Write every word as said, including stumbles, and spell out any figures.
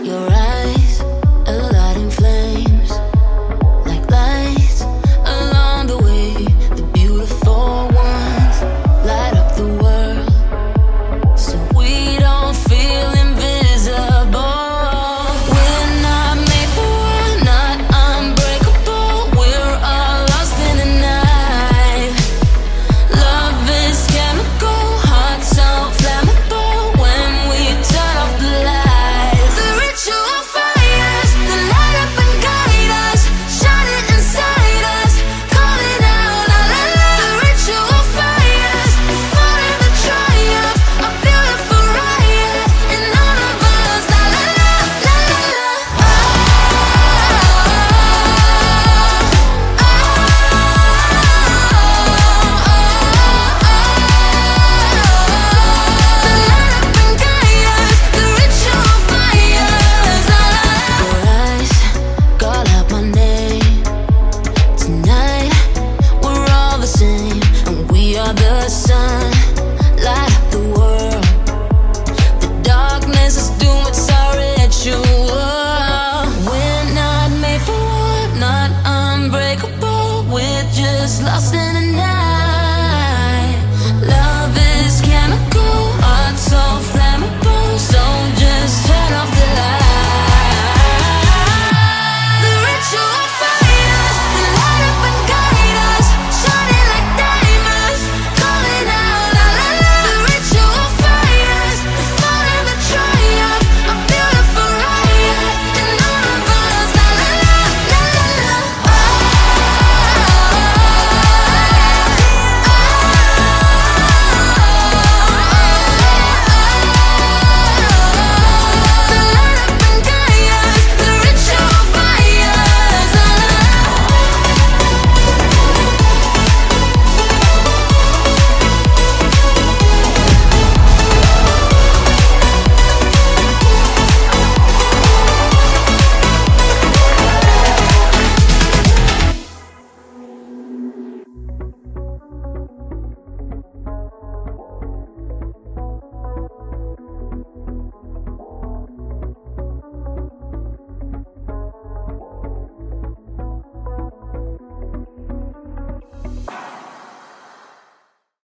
Your eyes, a light in flames, like lights along the way. The beautiful ones light up the world, so we don't feel invisible. We're not made for one, not unbreakable. We're all lost in the night. Love is chemical, hearts so flammable when we turn off the lights. The ritual fires that light up and guide us, shining inside us, calling out la la la. The ritual fires, falling the triumph, a beautiful riot in all of us. La la la, la la la. Ah, ah, the light up and guide us, the ritual fires. Your eyes call out my name. Tonight we're all the same, and we are the sun.